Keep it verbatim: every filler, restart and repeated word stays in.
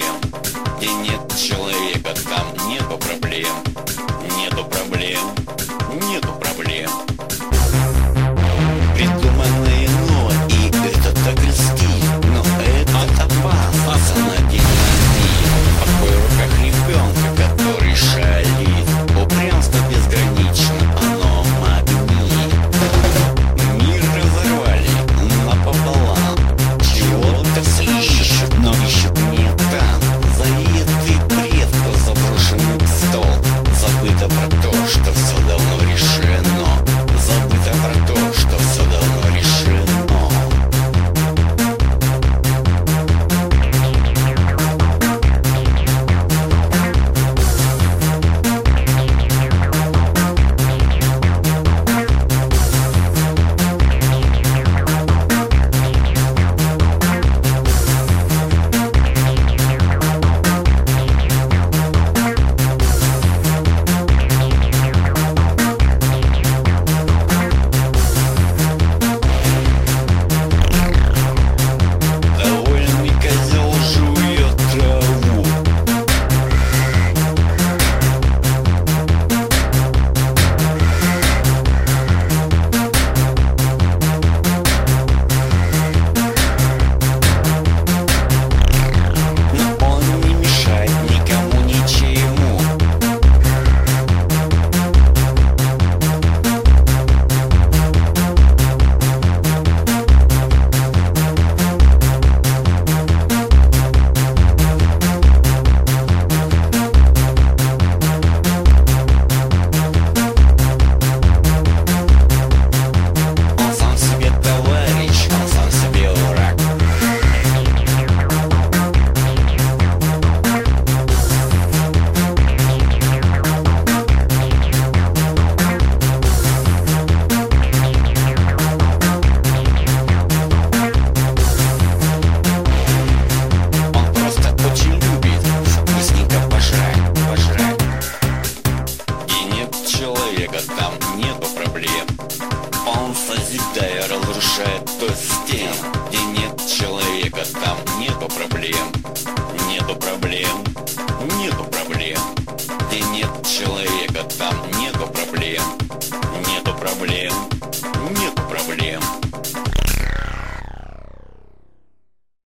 проблем. Где нет человека, там нету проблем. Нету проблем, нету проблем. Придуманные, но и это так и стиль. Но это опасно на динамит. Покой в руках ребенка, который шалит. Упрямство безгранично, оно магнит. Мир разорвали напополам. Чего-то все ищут, но ищут не там. Заветы предков, заброшенный стол. Забыто про то, что все давно решено. Забыто про то, что все давно решено. Довольный козел жует траву. Но он не мешает никому ничему. Он сам себе товарищ, он сам себе враг. Он просто очень любит вкусненько пожрать, пожрать. Где нет человека, там нету проблем. Он, созидая, разрушает до стен. Где нет человека, там нету проблем. Нету проблем.